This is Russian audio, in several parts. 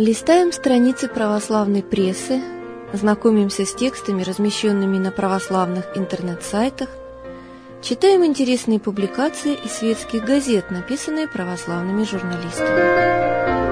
Листаем страницы православной прессы, знакомимся с текстами, размещенными на православных интернет-сайтах, читаем интересные публикации из светских газет, написанные православными журналистами.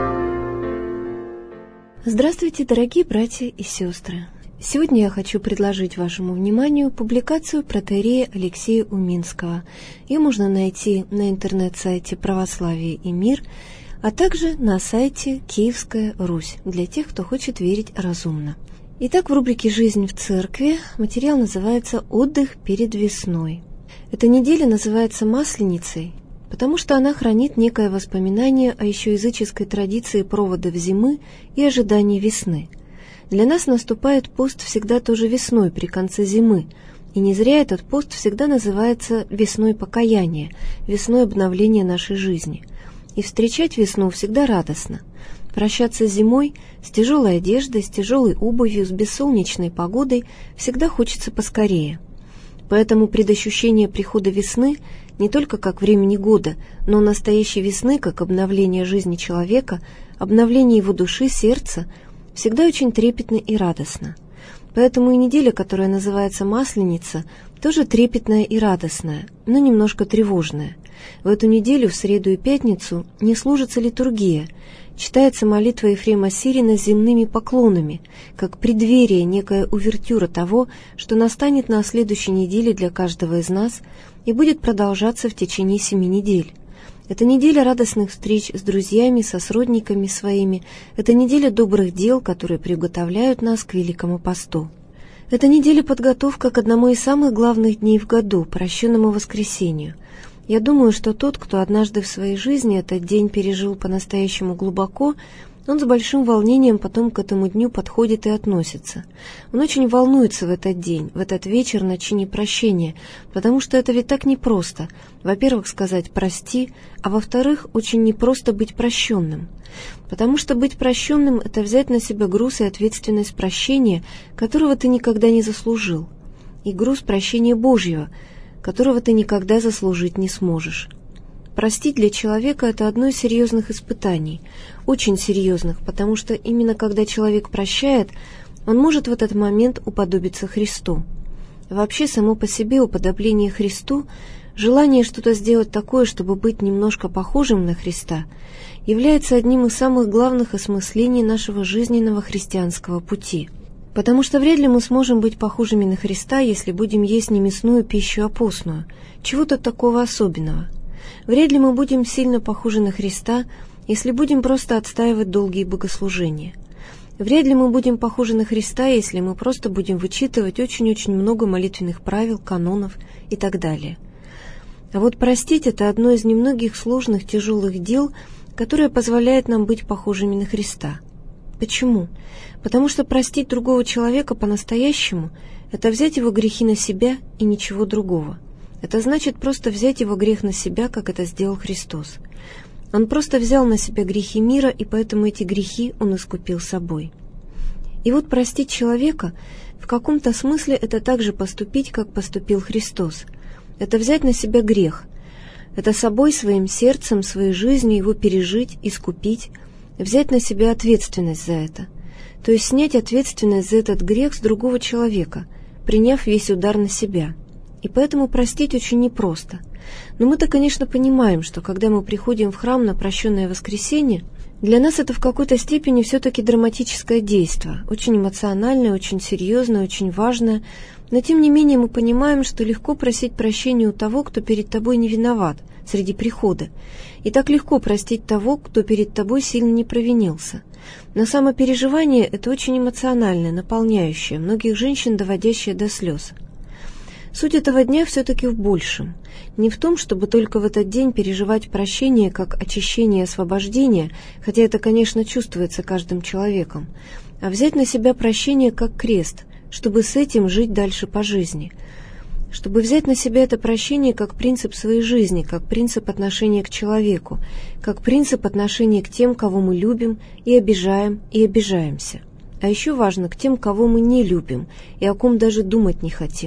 Здравствуйте, дорогие братья и сестры! Сегодня я хочу предложить вашему вниманию публикацию протоиерея Алексея Уминского. Ее можно найти на интернет-сайте «Православие и мир», а также на сайте «Киевская Русь» для тех, кто хочет верить разумно. Итак, в рубрике «Жизнь в церкви» материал называется «Отдых перед весной». Эта неделя называется Масленицей, потому что она хранит некое воспоминание о еще языческой традиции проводов зимы и ожидания весны. Для нас наступает пост всегда тоже весной, при конце зимы, и не зря этот пост всегда называется весной покаяния, весной обновления нашей жизни. И встречать весну всегда радостно. Прощаться с зимой, с тяжелой одеждой, с тяжелой обувью, с бессолнечной погодой всегда хочется поскорее. Поэтому предощущение прихода весны не только как времени года, но настоящей весны, как обновление жизни человека, обновление его души, сердца, всегда очень трепетно и радостно. Поэтому и неделя, которая называется Масленица, тоже трепетная и радостная, но немножко тревожная. В эту неделю, в среду и пятницу, не служится литургия, читается молитва Ефрема Сирина с земными поклонами, как преддверие, некая увертюра того, что настанет на следующей неделе для каждого из нас и будет продолжаться в течение 7 недель. Это неделя радостных встреч с друзьями, со сродниками своими, это неделя добрых дел, которые приготовляют нас к Великому посту. Это неделя подготовка к одному из самых главных дней в году, прощенному воскресению. Я думаю, что тот, кто однажды в своей жизни этот день пережил по-настоящему глубоко, он с большим волнением потом к этому дню подходит и относится. Он очень волнуется в этот день, в этот вечер на чине прощения, потому что это ведь так непросто. Во-первых, сказать «прости», а во-вторых, очень непросто быть прощенным. Потому что быть прощенным — это взять на себя груз и ответственность прощения, которого ты никогда не заслужил, и груз прощения Божьего, которого ты никогда заслужить не сможешь. Простить для человека — это одно из серьезных испытаний, очень серьезных, потому что именно когда человек прощает, он может в этот момент уподобиться Христу. Вообще, само по себе уподобление Христу, желание что-то сделать такое, чтобы быть немножко похожим на Христа, является одним из самых главных осмыслений нашего жизненного христианского пути. Потому что вряд ли мы сможем быть похожими на Христа, если будем есть не мясную пищу, а постную, чего-то такого особенного. Вряд ли мы будем сильно похожи на Христа, если будем просто отстаивать долгие богослужения. Вряд ли мы будем похожи на Христа, если мы просто будем вычитывать очень-очень много молитвенных правил, канонов и так далее. А вот простить — это одно из немногих сложных, тяжелых дел, которое позволяет нам быть похожими на Христа. Почему? Потому что простить другого человека по-настоящему — это взять его грехи на себя и ничего другого. Это значит просто взять его грех на себя, как это сделал Христос. Он просто взял на себя грехи мира, и поэтому эти грехи он искупил собой. И вот простить человека в каком-то смысле — это так же поступить, как поступил Христос. Это взять на себя грех. Это собой, своим сердцем, своей жизнью его пережить, искупить, взять на себя ответственность за это. То есть снять ответственность за этот грех с другого человека, приняв весь удар на себя. И поэтому простить очень непросто. Но мы-то, конечно, понимаем, что когда мы приходим в храм на прощенное воскресенье, для нас это в какой-то степени все-таки драматическое действие, очень эмоциональное, очень серьезное, очень важное, но тем не менее мы понимаем, что легко просить прощения у того, кто перед тобой не виноват, среди прихода, и так легко простить того, кто перед тобой сильно не провинился. Но самопереживание — это очень эмоциональное, наполняющее, многих женщин доводящее до слез. Суть этого дня все-таки в большем. Не в том, чтобы только в этот день переживать прощение как очищение и освобождение, хотя это, конечно, чувствуется каждым человеком, а взять на себя прощение как крест, чтобы с этим жить дальше по жизни, чтобы взять на себя это прощение как принцип своей жизни, как принцип отношения к человеку, как принцип отношения к тем, кого мы любим и обижаем, и обижаемся. А еще важно к тем, кого мы не любим и о ком даже думать не хотим.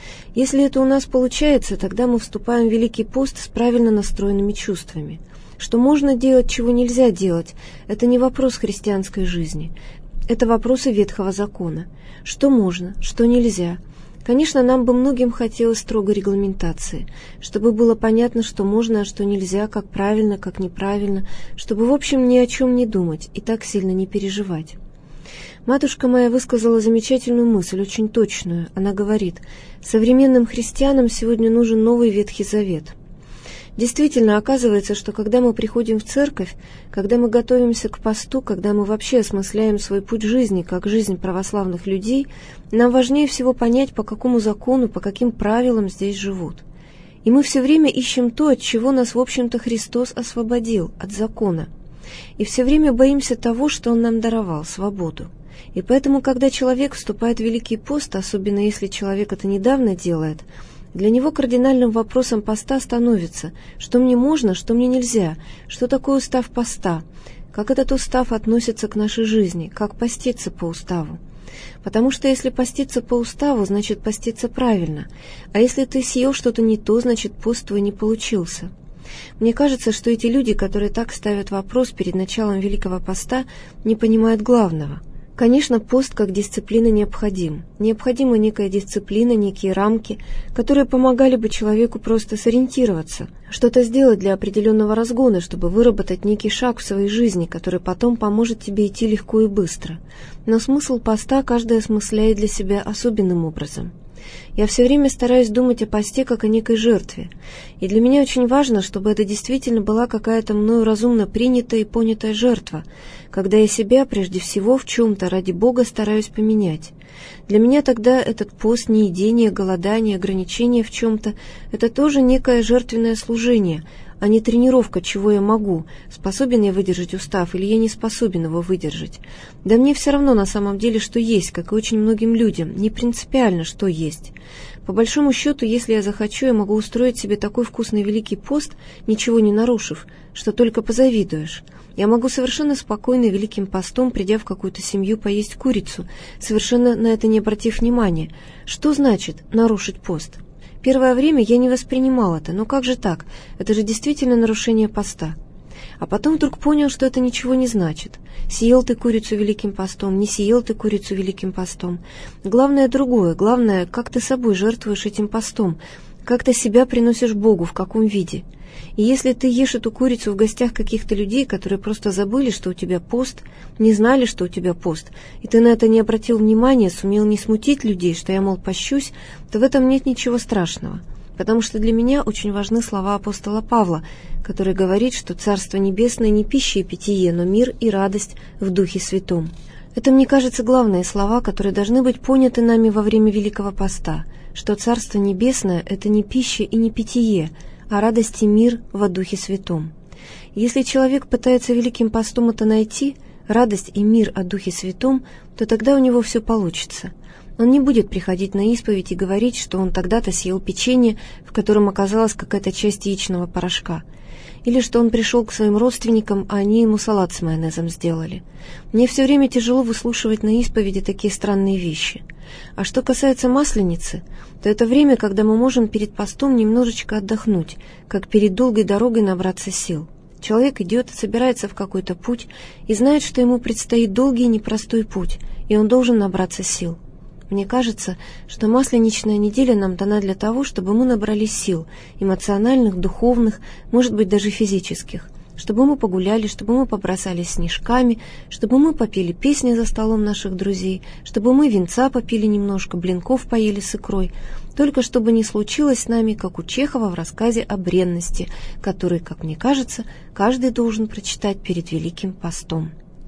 Если это у нас получается, тогда мы вступаем в Великий пост с правильно настроенными чувствами. Что можно делать, чего нельзя делать, это не вопрос христианской жизни. Это вопросы Ветхого Закона. Что можно, что нельзя. Конечно, нам бы многим хотелось строгой регламентации, чтобы было понятно, что можно, а что нельзя, как правильно, как неправильно, чтобы, в общем, ни о чем не думать и так сильно не переживать. Матушка моя высказала замечательную мысль, очень точную. Она говорит, современным христианам сегодня нужен новый Ветхий Завет. Действительно, оказывается, что когда мы приходим в церковь, когда мы готовимся к посту, когда мы вообще осмысляем свой путь жизни, как жизнь православных людей, нам важнее всего понять, по какому закону, по каким правилам здесь живут. И мы все время ищем то, от чего нас, в общем-то, Христос освободил, от закона. И все время боимся того, что Он нам даровал, свободу. И поэтому, когда человек вступает в Великий пост, особенно если человек это недавно делает, для него кардинальным вопросом поста становится, что мне можно, что мне нельзя, что такое устав поста, как этот устав относится к нашей жизни, как поститься по уставу. Потому что если поститься по уставу, значит поститься правильно, а если ты съел что-то не то, значит пост твой не получился. Мне кажется, что эти люди, которые так ставят вопрос перед началом Великого поста, не понимают главного. Конечно, пост как дисциплина необходим. Необходима некая дисциплина, некие рамки, которые помогали бы человеку просто сориентироваться, что-то сделать для определенного разгона, чтобы выработать некий шаг в своей жизни, который потом поможет тебе идти легко и быстро. Но смысл поста каждый осмысляет для себя особенным образом. Я все время стараюсь думать о посте как о некой жертве, и для меня очень важно, чтобы это действительно была какая-то мною разумно принятая и понятая жертва, когда я себя прежде всего в чем-то ради Бога стараюсь поменять. Для меня тогда этот пост, неедение, голодание, ограничение в чем-то – это тоже некое жертвенное служение, а не тренировка, чего я могу, способен я выдержать устав или я не способен его выдержать. Да мне все равно на самом деле, что есть, как и очень многим людям, не принципиально, что есть. По большому счету, если я захочу, я могу устроить себе такой вкусный Великий пост, ничего не нарушив, что только позавидуешь. Я могу совершенно спокойно Великим постом, придя в какую-то семью, поесть курицу, совершенно на это не обратив внимания. Что значит нарушить пост? Первое время я не воспринимал это, но как же так? Это же действительно нарушение поста. А потом вдруг понял, что это ничего не значит. Съел ты курицу Великим постом, не съел ты курицу Великим постом. Главное другое, главное, как ты собой жертвуешь этим постом, как ты себя приносишь Богу, в каком виде. И если ты ешь эту курицу в гостях каких-то людей, которые просто забыли, что у тебя пост, не знали, что у тебя пост, и ты на это не обратил внимания, сумел не смутить людей, что я, мол, пощусь, то в этом нет ничего страшного. Потому что для меня очень важны слова апостола Павла, который говорит, что Царство Небесное не пища и питье, но мир и радость в Духе Святом. Это, мне кажется, главные слова, которые должны быть поняты нами во время Великого Поста, что Царство Небесное – это не пища и не питье, а радость и мир во Духе Святом. Если человек пытается Великим постом это найти, радость и мир о Духе Святом, то тогда у него все получится. Он не будет приходить на исповедь и говорить, что он тогда-то съел печенье, в котором оказалась какая-то часть яичного порошка, или что он пришел к своим родственникам, а они ему салат с майонезом сделали. Мне все время тяжело выслушивать на исповеди такие странные вещи. А что касается Масленицы, то это время, когда мы можем перед постом немножечко отдохнуть, как перед долгой дорогой набраться сил. Человек идет, собирается в какой-то путь и знает, что ему предстоит долгий и непростой путь, и он должен набраться сил. Мне кажется, что Масленичная неделя нам дана для того, чтобы мы набрались сил, эмоциональных, духовных, может быть, даже физических, чтобы мы погуляли, чтобы мы побросались снежками, чтобы мы попели песни за столом наших друзей, чтобы мы винца попили немножко, блинков поели с икрой, только чтобы не случилось с нами, как у Чехова в рассказе о бренности, который, как мне кажется, каждый должен прочитать перед Великим постом.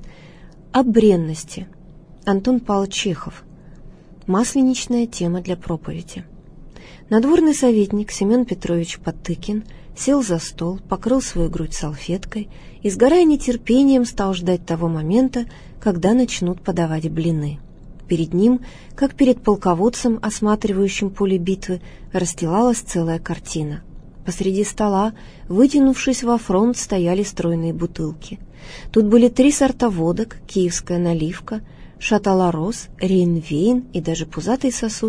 О бренности. Антон Павлович Чехов. Масленичная тема для проповеди. Надворный советник Семен Петрович Потыкин сел за стол, покрыл свою грудь салфеткой и, сгорая нетерпением, стал ждать того момента, когда начнут подавать блины. Перед ним, как перед полководцем, осматривающим поле битвы, расстилалась целая картина. Посреди стола, вытянувшись во фронт, стояли стройные бутылки. Тут были 3 сорта водок, киевская наливка, Шаталарос, Рейнвейн и даже пузатый сосуд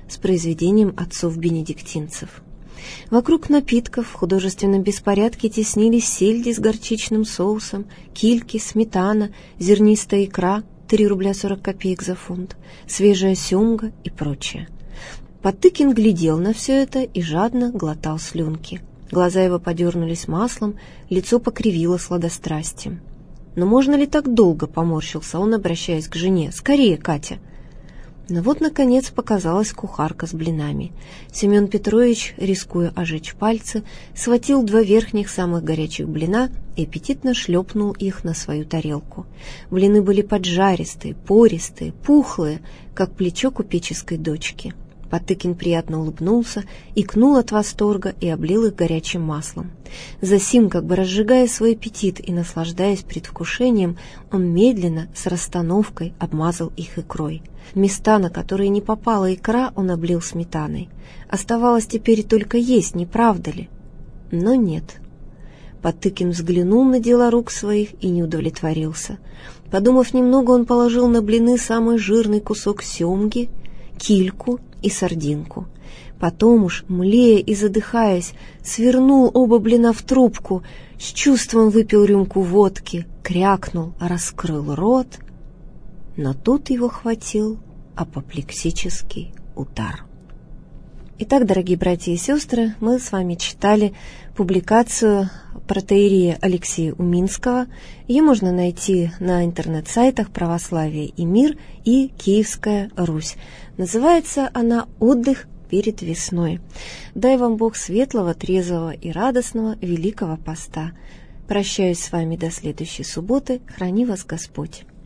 с произведением отцов-бенедиктинцев. Вокруг напитков в художественном беспорядке теснились сельди с горчичным соусом, кильки, сметана, зернистая икра, 3 рубля 40 копеек за фунт, свежая семга и прочее. Потыкин глядел на все это и жадно глотал слюнки. Глаза его подернулись маслом, лицо покривило сладострастием. «Но можно ли так долго?» — поморщился он, обращаясь к жене. «Скорее, Катя!» Но вот, наконец, показалась кухарка с блинами. Семен Петрович, рискуя ожечь пальцы, схватил 2 верхних самых горячих блина и аппетитно шлепнул их на свою тарелку. Блины были поджаристые, пористые, пухлые, как плечо купеческой дочки. Потыкин приятно улыбнулся, икнул от восторга и облил их горячим маслом. Засим, как бы разжигая свой аппетит и наслаждаясь предвкушением, он медленно, с расстановкой, обмазал их икрой. Места, на которые не попала икра, он облил сметаной. Оставалось теперь только есть, не правда ли? Но нет. Потыкин взглянул на дела рук своих и не удовлетворился. Подумав немного, он положил на блины самый жирный кусок семги, кильку и сардинку. Потом уж, млея и задыхаясь, свернул оба блина в трубку, с чувством выпил рюмку водки, крякнул, раскрыл рот. Но тут его хватил апоплексический удар. Итак, дорогие братья и сестры, мы с вами читали публикацию протоиерея Алексея Уминского. Ее можно найти на интернет-сайтах «Православие и мир» и «Киевская Русь». Называется она «Отдых перед весной». Дай вам Бог светлого, трезвого и радостного Великого Поста. Прощаюсь с вами до следующей субботы. Храни вас Господь.